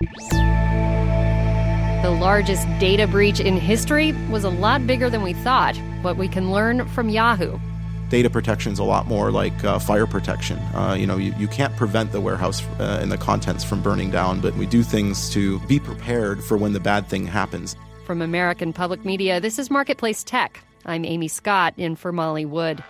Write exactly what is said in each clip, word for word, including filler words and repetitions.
The largest data breach in history was a lot bigger than we thought, but we can learn from Yahoo. Data protection is a lot more like uh, fire protection. Uh, you know, you, you can't prevent the warehouse uh, and the contents from burning down, but we do things to be prepared for when the bad thing happens. From American Public Media, this is Marketplace Tech. I'm Amy Scott in for Molly Wood.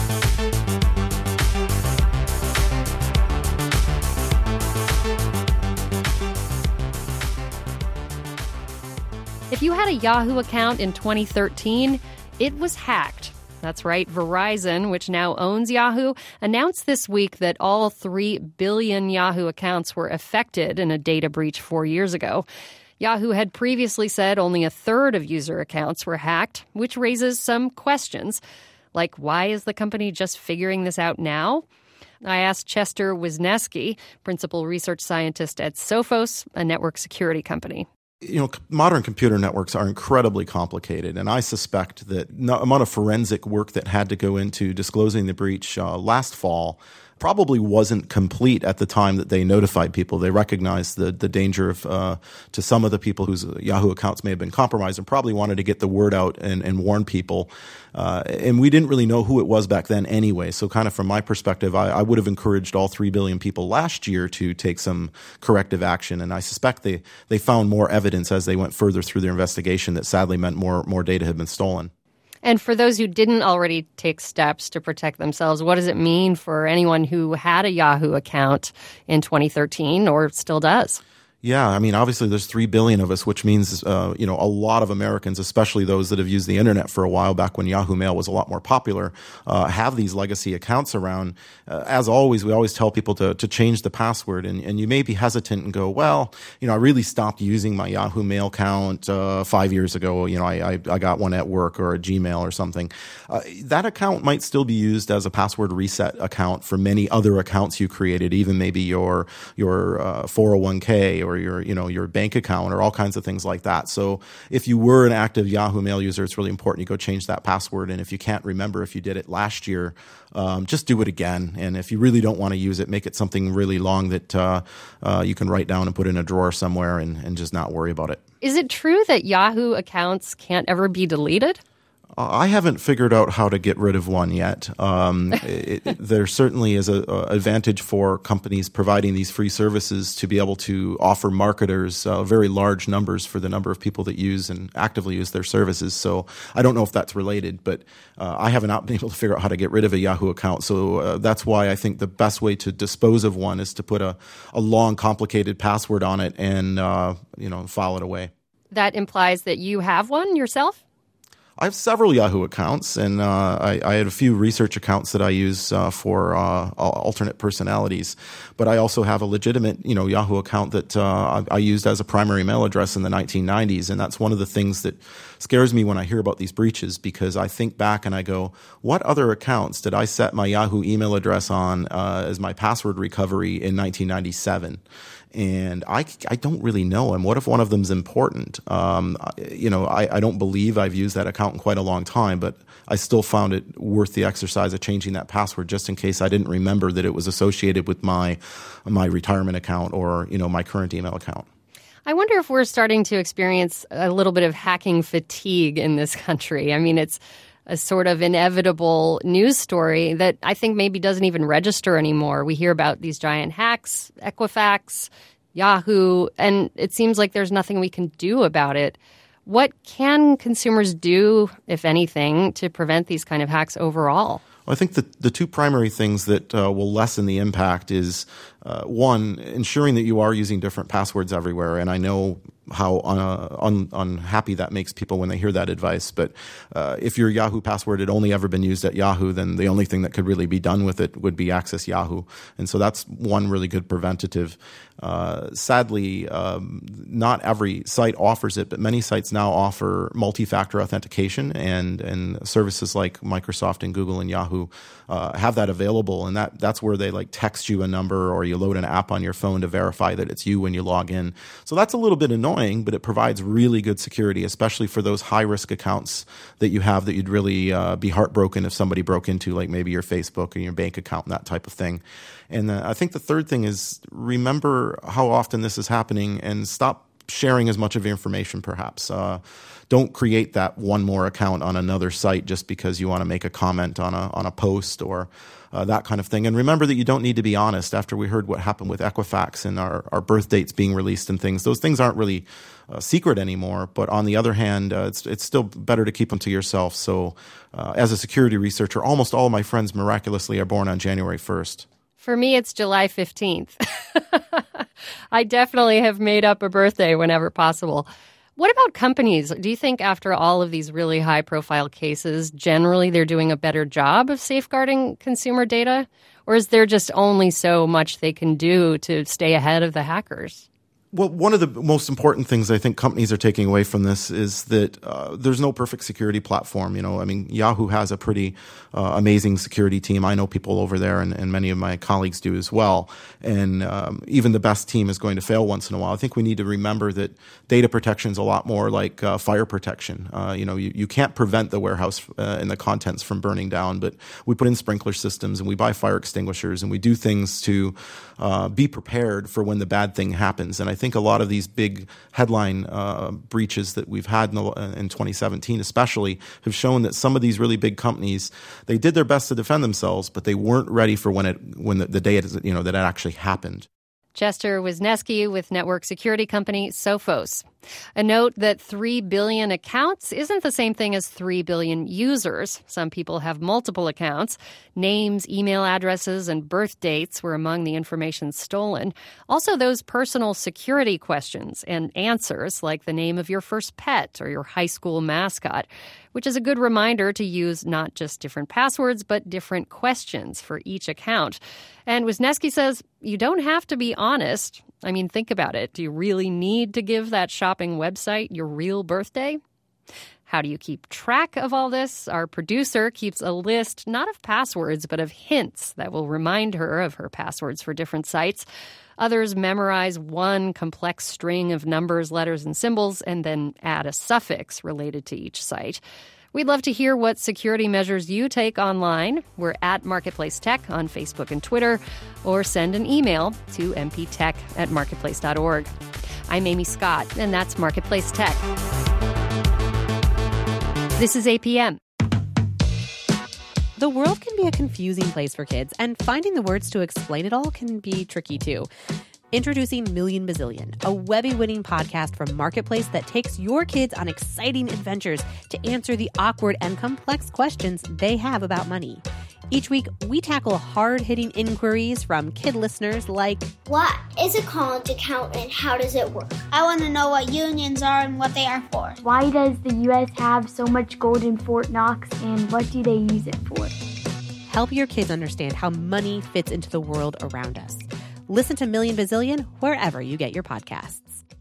If you had a Yahoo account in twenty thirteen, it was hacked. That's right. Verizon, which now owns Yahoo, announced this week that all three billion Yahoo accounts were affected in a data breach four years ago. Yahoo had previously said only a third of user accounts were hacked, which raises some questions. Like, why is the company just figuring this out now? I asked Chester Wisniewski, principal research scientist at Sophos, a network security company. You know, modern computer networks are incredibly complicated, and I suspect that the amount of forensic work that had to go into disclosing the breach uh, last fall probably wasn't complete at the time that they notified people. They recognized the the danger of uh, to some of the people whose Yahoo accounts may have been compromised, and probably wanted to get the word out and, and warn people. Uh, and we didn't really know who it was back then anyway. So kind of from my perspective, I, I would have encouraged all three billion people last year to take some corrective action. And I suspect they, they found more evidence as they went further through their investigation that sadly meant more more data had been stolen. And for those who didn't already take steps to protect themselves, what does it mean for anyone who had a Yahoo account in twenty thirteen or still does? Yeah, I mean, obviously there's three billion of us, which means, uh, you know, a lot of Americans, especially those that have used the internet for a while back when Yahoo Mail was a lot more popular, uh, have these legacy accounts around. Uh, as always, we always tell people to, to change the password, and, and you may be hesitant and go, well, you know, I really stopped using my Yahoo Mail account uh, five years ago. You know, I, I, I got one at work or a Gmail or something. Uh, that account might still be used as a password reset account for many other accounts you created, even maybe your, your uh, four oh one k or your, you know, your bank account or all kinds of things like that. So if you were an active Yahoo Mail user, it's really important you go change that password. And if you can't remember if you did it last year, um, just do it again. And if you really don't want to use it, make it something really long that uh, uh, you can write down and put in a drawer somewhere and, and just not worry about it. Is it true that Yahoo accounts can't ever be deleted? I haven't figured out how to get rid of one yet. Um, it, it, there certainly is an advantage for companies providing these free services to be able to offer marketers uh, very large numbers for the number of people that use and actively use their services. So I don't know if that's related, but uh, I haven't been able to figure out how to get rid of a Yahoo account. So uh, that's why I think the best way to dispose of one is to put a, a long, complicated password on it and uh, you know, file it away. That implies that you have one yourself? I have several Yahoo accounts, and uh, I, I had a few research accounts that I use uh, for uh, alternate personalities. But I also have a legitimate, you know, Yahoo account that uh, I, I used as a primary mail address in the nineteen nineties, and that's one of the things that scares me when I hear about these breaches, because I think back and I go, what other accounts did I set my Yahoo email address on uh, as my password recovery in nineteen ninety-seven? And I, I don't really know. And what if one of them's important? Um, you know, I, I don't believe I've used that account in quite a long time, but I still found it worth the exercise of changing that password just in case I didn't remember that it was associated with my my retirement account or, you know, my current email account. I wonder if we're starting to experience a little bit of hacking fatigue in this country. I mean, it's a sort of inevitable news story that I think maybe doesn't even register anymore. We hear about these giant hacks, Equifax, Yahoo, and it seems like there's nothing we can do about it. What can consumers do, if anything, to prevent these kind of hacks overall? Well, I think the, the two primary things that uh, will lessen the impact is, uh, one, ensuring that you are using different passwords everywhere. And I know how uh, un, unhappy that makes people when they hear that advice. But uh, if your Yahoo password had only ever been used at Yahoo, then the only thing that could really be done with it would be Access Yahoo. And so that's one really good preventative. Uh, sadly, um, not every site offers it, but many sites now offer multi-factor authentication, and and services like Microsoft and Google and Yahoo uh, have that available. And that that's where they like text you a number, or you load an app on your phone to verify that it's you when you log in. So that's a little bit annoying, but it provides really good security, especially for those high-risk accounts that you have that you'd really uh, be heartbroken if somebody broke into, like maybe your Facebook or your bank account and that type of thing. And uh, I think the third thing is remember how often this is happening and stop sharing as much of your information, perhaps. Uh, don't create that one more account on another site just because you want to make a comment on a on a post or uh, that kind of thing. And remember that you don't need to be honest. After we heard what happened with Equifax and our, our birth dates being released and things, those things aren't really uh, secret anymore. But on the other hand, uh, it's it's still better to keep them to yourself. So uh, as a security researcher, almost all of my friends miraculously are born on January first. For me, it's July fifteenth. I definitely have made up a birthday whenever possible. What about companies? Do you think after all of these really high-profile cases, generally they're doing a better job of safeguarding consumer data? Or is there just only so much they can do to stay ahead of the hackers? Well, one of the most important things I think companies are taking away from this is that uh, there's no perfect security platform. You know, I mean, Yahoo has a pretty uh, amazing security team. I know people over there, and, and many of my colleagues do as well. And um, even the best team is going to fail once in a while. I think we need to remember that data protection is a lot more like uh, fire protection. Uh, you know, you, you can't prevent the warehouse uh, and the contents from burning down, but we put in sprinkler systems and we buy fire extinguishers and we do things to uh, be prepared for when the bad thing happens. And I I think a lot of these big headline uh, breaches that we've had in, the, in twenty seventeen especially have shown that some of these really big companies, they did their best to defend themselves, but they weren't ready for when it when the, the day it, you know that it actually happened. Chester Wisniewski with network security company Sophos. A note that three billion accounts isn't the same thing as three billion users. Some people have multiple accounts. Names, email addresses, and birth dates were among the information stolen. Also, those personal security questions and answers, like the name of your first pet or your high school mascot, which is a good reminder to use not just different passwords, but different questions for each account. And Wisniewski says you don't have to be honest. I mean, think about it. Do you really need to give that shopping website your real birthday? How do you keep track of all this? Our producer keeps a list, not of passwords, but of hints that will remind her of her passwords for different sites. Others memorize one complex string of numbers, letters, and symbols, and then add a suffix related to each site. We'd love to hear what security measures you take online. We're at Marketplace Tech on Facebook and Twitter, or send an email to m p tech at marketplace dot org. I'm Amy Scott, and that's Marketplace Tech. This is A P M. The world can be a confusing place for kids, and finding the words to explain it all can be tricky too. Introducing Million Bazillion, a Webby-winning podcast from Marketplace that takes your kids on exciting adventures to answer the awkward and complex questions they have about money. Each week, we tackle hard-hitting inquiries from kid listeners like, what is a college account and how does it work? I want to know what unions are and what they are for. Why does the U S have so much gold in Fort Knox, and what do they use it for? Help your kids understand how money fits into the world around us. Listen to Million Bazillion wherever you get your podcasts.